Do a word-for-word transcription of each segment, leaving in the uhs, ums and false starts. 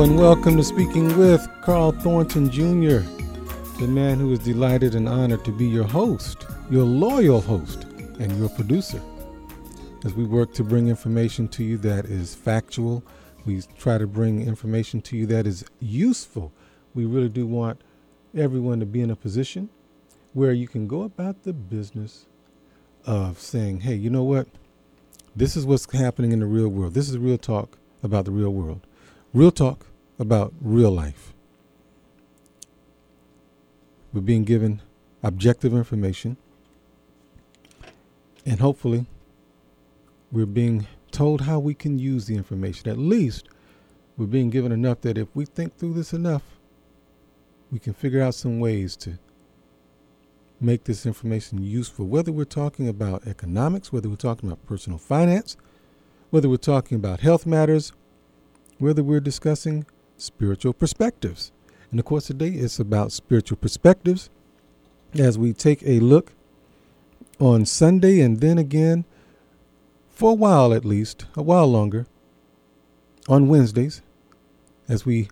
And welcome to Speaking with Carl Thornton Junior, the man who is delighted and honored to be your host, your loyal host, and your producer. As we work to bring information to you that is factual, we try to bring information to you that is useful. We really do want everyone to be in a position where you can go about the business of saying, hey, you know what? This is what's happening in the real world. This is real talk about the real world. Real talk about real life. We're being given objective information, and hopefully we're being told how we can use the information. At least we're being given enough that if we think through this enough, we can figure out some ways to make this information useful, whether we're talking about economics, whether we're talking about personal finance, whether we're talking about health matters, whether we're discussing spiritual perspectives. And of course, today it's about spiritual perspectives as we take a look on Sunday and then again, for a while at least, a while longer, on Wednesdays, as we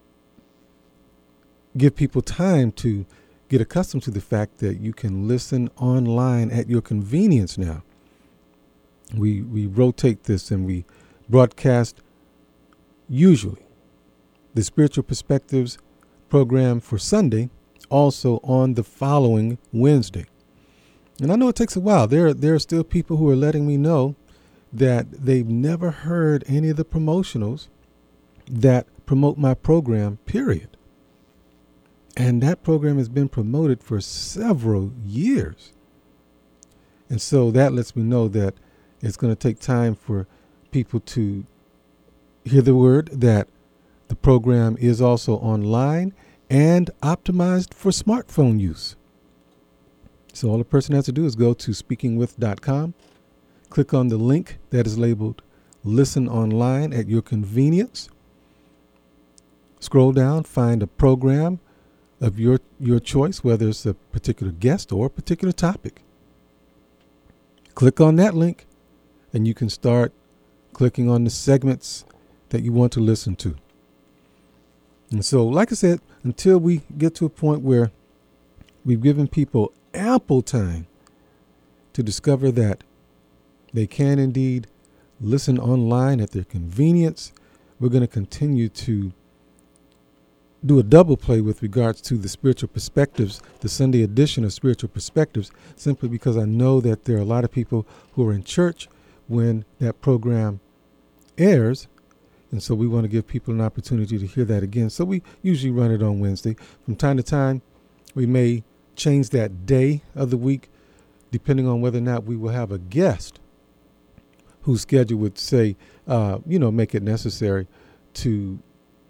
give people time to get accustomed to the fact that you can listen online at your convenience now. We, we rotate this and we broadcast usually the Spiritual Perspectives program for Sunday, also on the following Wednesday. And I know it takes a while. There, there are still people who are letting me know that they've never heard any of the promotionals that promote my program, period. And that program has been promoted for several years. And so that lets me know that it's going to take time for people to hear the word that the program is also online and optimized for smartphone use. So all the person has to do is go to speaking with dot com, click on the link that is labeled Listen Online at your convenience. Scroll down, find a program of your, your choice, whether it's a particular guest or a particular topic. Click on that link and you can start clicking on the segments that you want to listen to. And so, like I said, until we get to a point where we've given people ample time to discover that they can indeed listen online at their convenience, we're going to continue to do a double play with regards to the Spiritual Perspectives, the Sunday edition of Spiritual Perspectives, simply because I know that there are a lot of people who are in church when that program airs. And so we want to give people an opportunity to hear that again. So we usually run it on Wednesday. From time to time, we may change that day of the week, depending on whether or not we will have a guest whose schedule would say, uh, you know, make it necessary to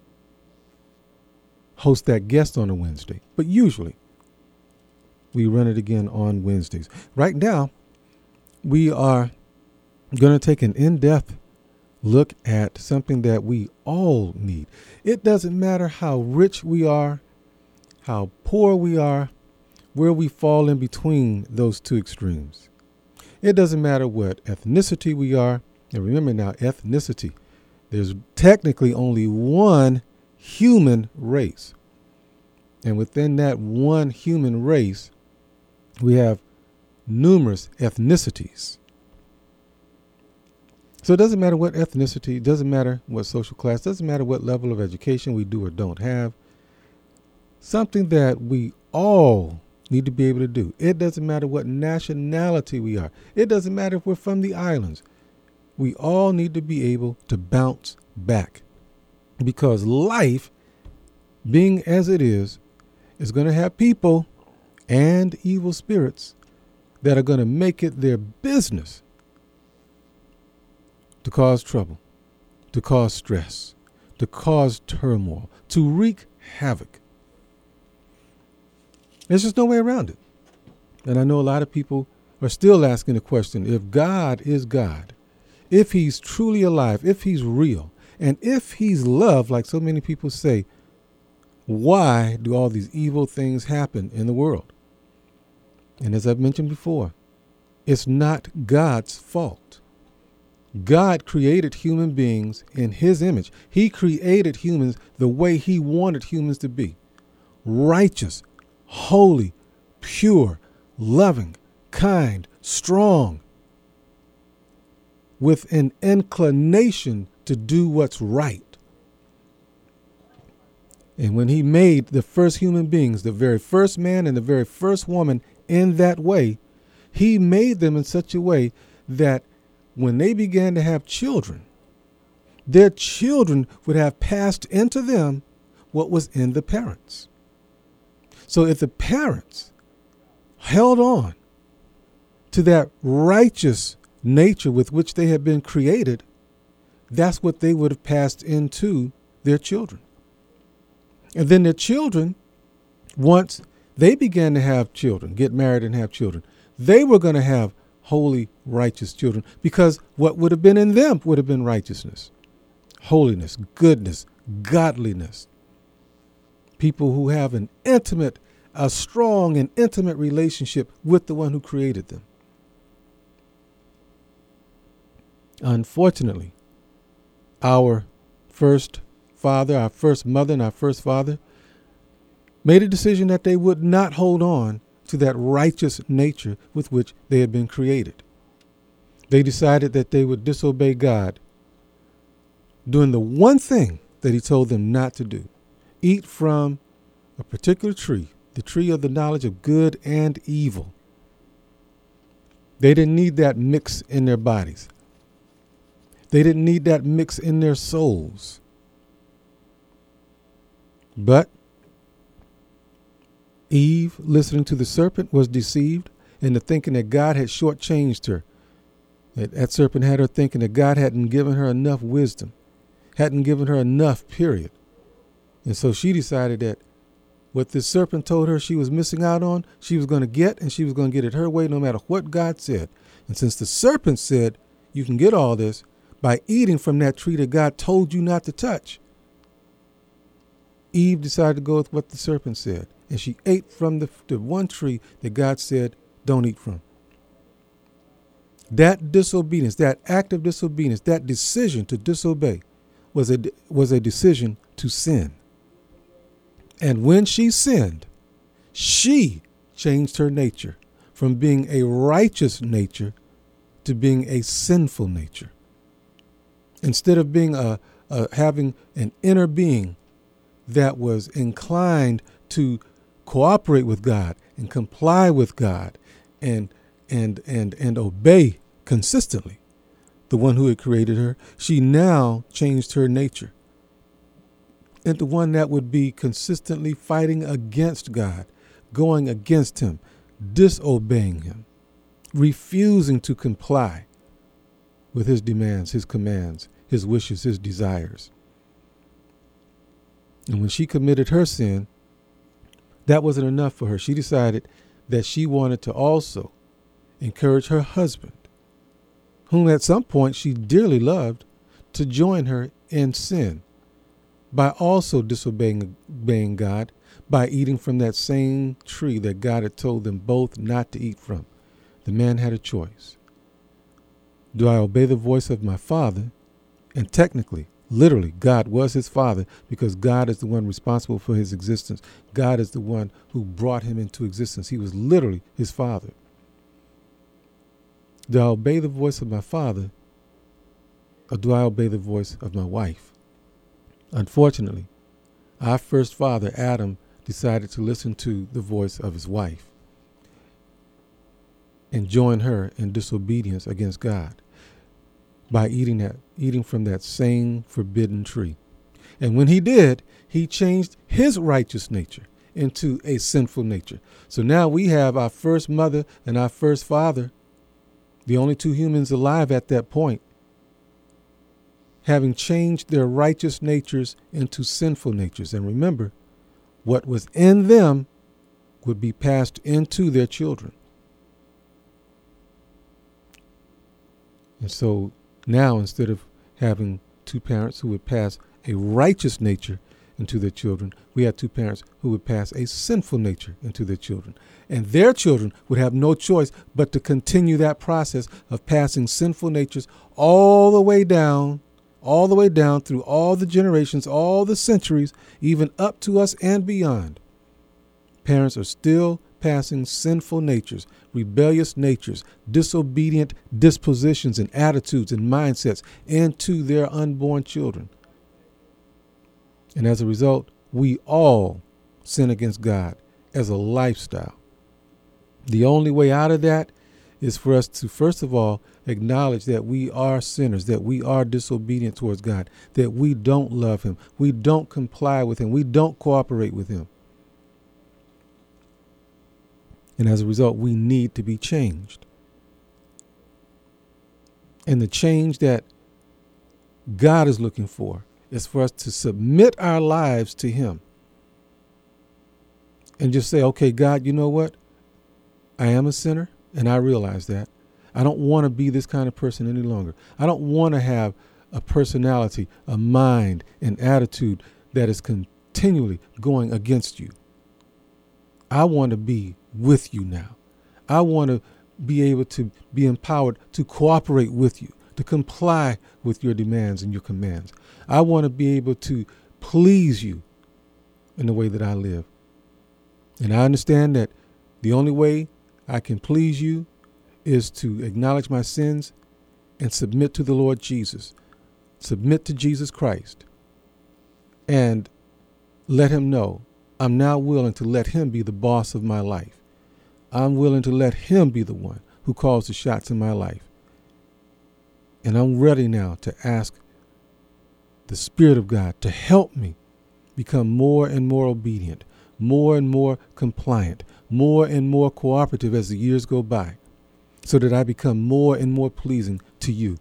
host that guest on a Wednesday. But usually we run it again on Wednesdays. Right now, we are going to take an in-depth look at something that we all need. It doesn't matter how rich we are, how poor we are, where we fall in between those two extremes. It doesn't matter what ethnicity we are. And remember now, ethnicity, there's technically only one human race. And within that one human race, we have numerous ethnicities. So it doesn't matter what ethnicity, it doesn't matter what social class, doesn't matter what level of education we do or don't have. Something that we all need to be able to do. It doesn't matter what nationality we are. It doesn't matter if we're from the islands. We all need to be able to bounce back, because life, being as it is, is going to have people and evil spirits that are going to make it their business to cause trouble, to cause stress, to cause turmoil, to wreak havoc. There's just no way around it. And I know a lot of people are still asking the question, if God is God, if he's truly alive, if he's real, and if he's love, like so many people say, why do all these evil things happen in the world? And as I've mentioned before, it's not God's fault. God created human beings in his image. He created humans the way he wanted humans to be. Righteous, holy, pure, loving, kind, strong, with an inclination to do what's right. And when he made the first human beings, the very first man and the very first woman in that way, he made them in such a way that when they began to have children, their children would have passed into them what was in the parents. So if the parents held on to that righteous nature with which they had been created, that's what they would have passed into their children. And then their children, once they began to have children, get married and have children, they were going to have holy, righteous children, because what would have been in them would have been righteousness, holiness, goodness, godliness. People who have an intimate, a strong and intimate relationship with the one who created them. Unfortunately, our first father, our first mother, and our first father made a decision that they would not hold on to that righteous nature with which they had been created. They decided that they would disobey God, doing the one thing that he told them not to do: eat from a particular tree, the tree of the knowledge of good and evil. They didn't need that mix in their bodies. They didn't need that mix in their souls. But Eve, listening to the serpent, was deceived into thinking that God had shortchanged her. That, that serpent had her thinking that God hadn't given her enough wisdom, hadn't given her enough, period. And so she decided that what this serpent told her she was missing out on, she was going to get, and she was going to get it her way no matter what God said. And since the serpent said, you can get all this by eating from that tree that God told you not to touch, Eve decided to go with what the serpent said. And she ate from the, the one tree that God said, don't eat from. That disobedience, that act of disobedience, that decision to disobey was a, was a decision to sin. And when she sinned, she changed her nature from being a righteous nature to being a sinful nature. Instead of being a, a having an inner being that was inclined to cooperate with God and comply with God and and and and obey consistently the one who had created her, she now changed her nature into one that would be consistently fighting against God, going against him, disobeying him, refusing to comply with his demands, his commands, his wishes, his desires. And when she committed her sin, that wasn't enough for her. She decided that she wanted to also encourage her husband, whom at some point she dearly loved, to join her in sin by also disobeying obeying God, by eating from that same tree that God had told them both not to eat from. The man had a choice. Do I obey the voice of my father? And technically, literally, God was his father, because God is the one responsible for his existence. God is the one who brought him into existence. He was literally his father. Do I obey the voice of my father, or do I obey the voice of my wife? Unfortunately, our first father, Adam, decided to listen to the voice of his wife and join her in disobedience against God by eating that, eating from that same forbidden tree. And when he did, he changed his righteous nature into a sinful nature. So now we have our first mother and our first father, the only two humans alive at that point, having changed their righteous natures into sinful natures. And remember, what was in them would be passed into their children. And so now, instead of having two parents who would pass a righteous nature into their children. We had two parents who would pass a sinful nature into their children. And their children would have no choice but to continue that process of passing sinful natures all the way down, all the way down through all the generations, all the centuries, even up to us and beyond. Parents are still passing sinful natures, rebellious natures, disobedient dispositions and attitudes and mindsets into their unborn children. And as a result, we all sin against God as a lifestyle. The only way out of that is for us to, first of all, acknowledge that we are sinners, that we are disobedient towards God, that we don't love him, we don't comply with him, we don't cooperate with him. And as a result, we need to be changed. And the change that God is looking for is for us to submit our lives to him and just say, okay, God, you know what? I am a sinner, and I realize that. I don't want to be this kind of person any longer. I don't want to have a personality, a mind, an attitude that is continually going against you. I want to be with you now. I want to be able to be empowered to cooperate with you, to comply with your demands and your commands. I want to be able to please you in the way that I live. And I understand that the only way I can please you is to acknowledge my sins and submit to the Lord Jesus, submit to Jesus Christ, and let him know I'm now willing to let him be the boss of my life. I'm willing to let him be the one who calls the shots in my life. And I'm ready now to ask the Spirit of God to help me become more and more obedient, more and more compliant, more and more cooperative as the years go by, so that I become more and more pleasing to you.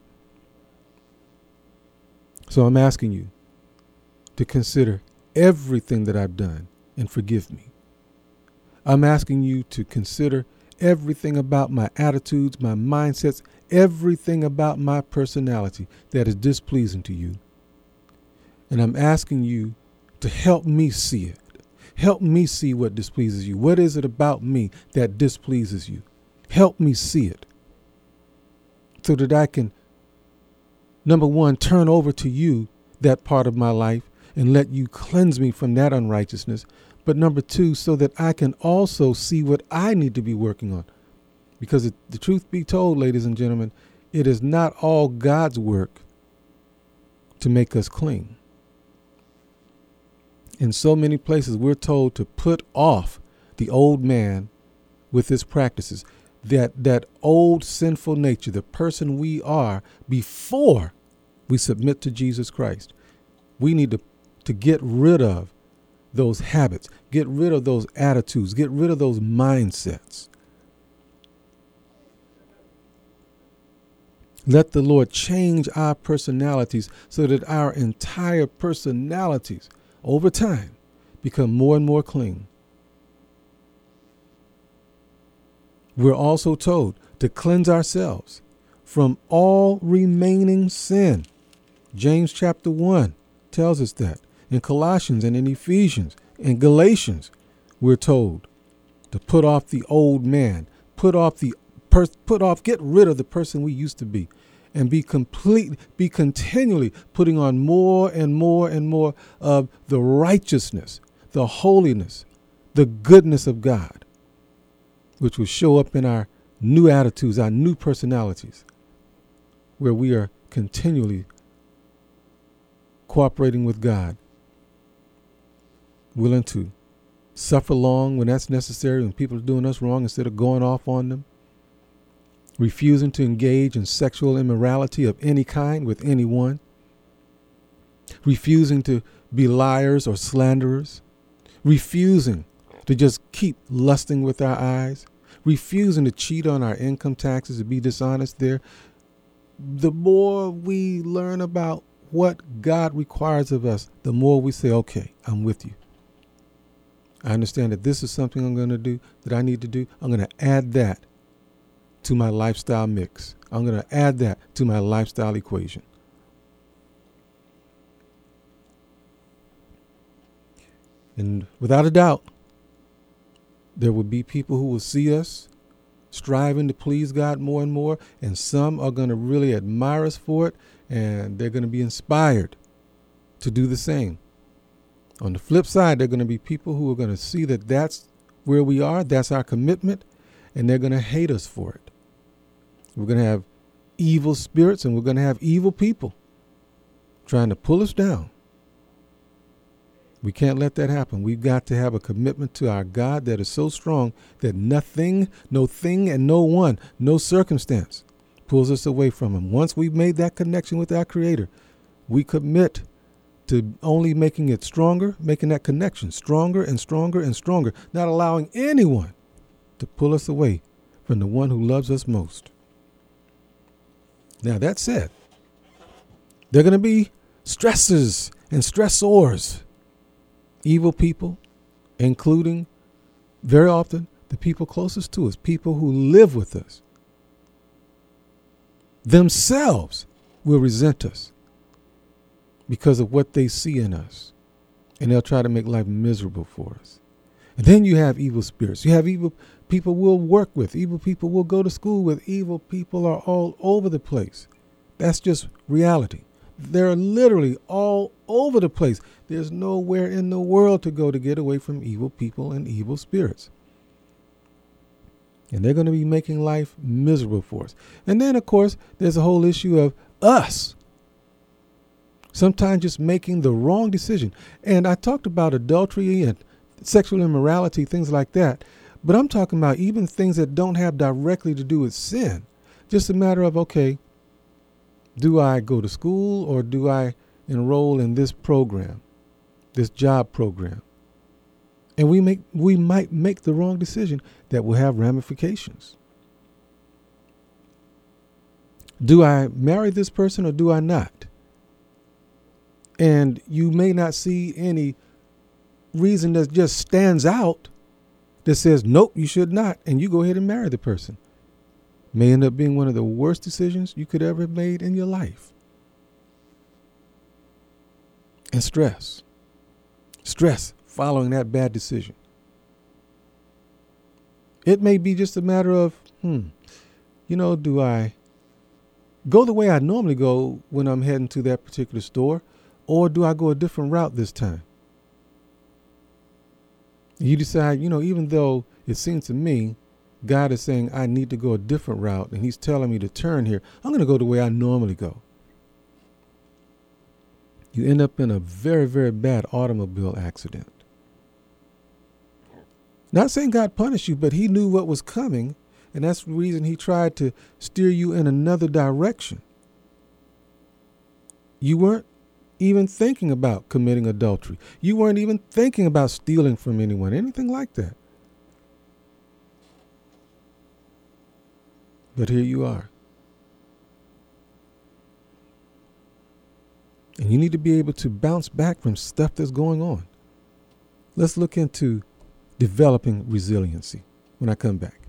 So I'm asking you to consider everything that I've done and forgive me. I'm asking you to consider everything about my attitudes, my mindsets, everything about my personality that is displeasing to you. And I'm asking you to help me see it. Help me see what displeases you. What is it about me that displeases you? Help me see it so that I can, number one, turn over to you that part of my life and let you cleanse me from that unrighteousness. But number two, so that I can also see what I need to be working on. Because it, the truth be told, ladies and gentlemen, it is not all God's work to make us clean. In so many places, we're told to put off the old man with his practices, that that old sinful nature, the person we are before we submit to Jesus Christ. We need to, to get rid of those habits, get rid of those attitudes, get rid of those mindsets. Let the Lord change our personalities so that our entire personalities over time become more and more clean. We're also told to cleanse ourselves from all remaining sin. James chapter one tells us that. In Colossians and in Ephesians and Galatians, we're told to put off the old man, put off the per- put off, get rid of the person we used to be, and be complete, be continually putting on more and more and more of the righteousness, the holiness, the goodness of God, which will show up in our new attitudes, our new personalities, where we are continually cooperating with God, willing to suffer long when that's necessary, when people are doing us wrong, instead of going off on them, refusing to engage in sexual immorality of any kind with anyone, refusing to be liars or slanderers, refusing to just keep lusting with our eyes, refusing to cheat on our income taxes, to be dishonest there. The more we learn about what God requires of us, the more we say, okay, I'm with you. I understand that this is something I'm going to do, that I need to do. I'm going to add that to my lifestyle mix. I'm going to add that to my lifestyle equation. And without a doubt, there will be people who will see us striving to please God more and more, and some are going to really admire us for it, and they're going to be inspired to do the same. On the flip side, there are going to be people who are going to see that that's where we are, that's our commitment, and they're going to hate us for it. We're going to have evil spirits, and we're going to have evil people trying to pull us down. We can't let that happen. We've got to have a commitment to our God that is so strong that nothing, no thing, and no one, no circumstance pulls us away from him. Once we've made that connection with our Creator, we commit to only making it stronger, making that connection stronger and stronger and stronger, not allowing anyone to pull us away from the one who loves us most. Now, that said, there are going to be stresses and stressors. Evil people, including very often the people closest to us, people who live with us, themselves will resent us because of what they see in us. And they'll try to make life miserable for us. And then you have evil spirits. You have evil people we'll work with. Evil people we'll go to school with. Evil people are all over the place. That's just reality. They're literally all over the place. There's nowhere in the world to go to get away from evil people and evil spirits. And they're going to be making life miserable for us. And then, of course, there's a whole issue of us sometimes just making the wrong decision. And I talked about adultery and sexual immorality, things like that. But I'm talking about even things that don't have directly to do with sin. Just a matter of, okay, do I go to school or do I enroll in this program, this job program? And we make we might make the wrong decision that will have ramifications. Do I marry this person or do I not? And you may not see any reason that just stands out that says, nope, you should not. And you go ahead and marry the person. May end up being one of the worst decisions you could ever have made in your life. And stress. Stress following that bad decision. It may be just a matter of, hmm, you know, do I go the way I normally go when I'm heading to that particular store, or do I go a different route this time? You decide, you know, even though it seems to me God is saying I need to go a different route and he's telling me to turn here, I'm going to go the way I normally go. You end up in a very, very bad automobile accident. Not saying God punished you, but he knew what was coming, and that's the reason he tried to steer you in another direction. You weren't even thinking about committing adultery. You weren't even thinking about stealing from anyone, anything like that. But here you are. And you need to be able to bounce back from stuff that's going on. Let's look into developing resiliency when I come back.